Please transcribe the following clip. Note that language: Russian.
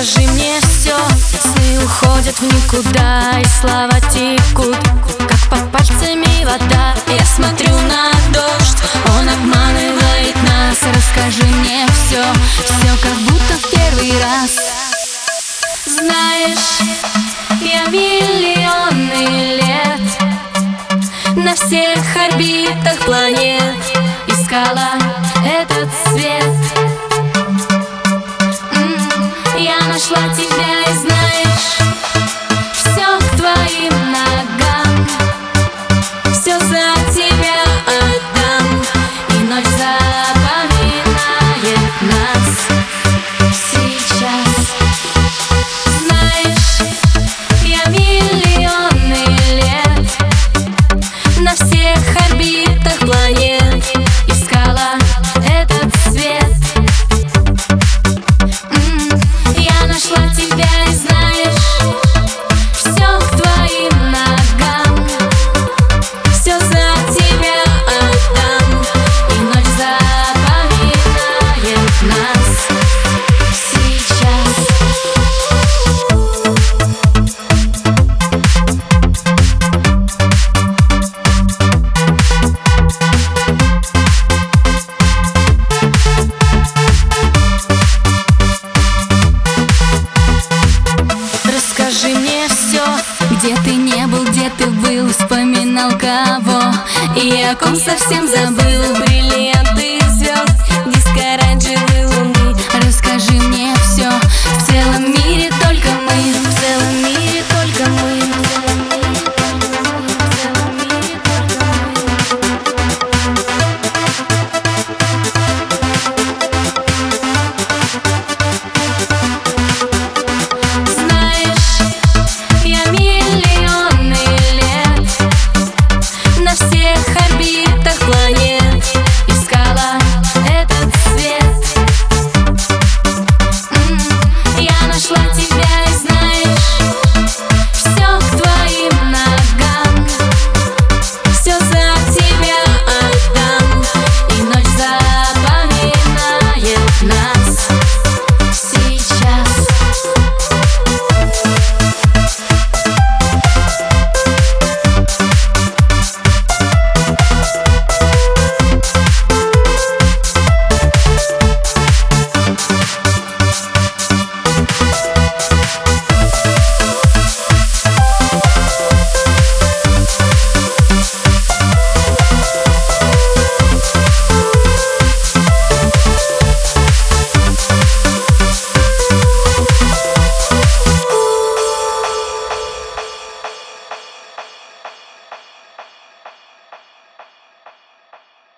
Расскажи мне все. Сны уходят в никуда, и слова текут, как под пальцами вода. Я смотрю на дождь, он обманывает нас. Расскажи мне все, все как будто в первый раз. Знаешь, я миллионы лет на всех орбитах планет искала этот свет. Я нашла тебя, и знаешь, все к твоим ногам, все за тебя отдам, и ночь запоминает нас сейчас. Знаешь, я миллионы лет на всех орбитах планет искала этот свет. Я нашла тебя, и знаешь, все к твоим ногам, все за тебя отдам, и ночь запоминает нас сейчас. Расскажи мне все, где ты не был, где ты был, вспоминал кого, и о ком совсем забыл. Бриллиант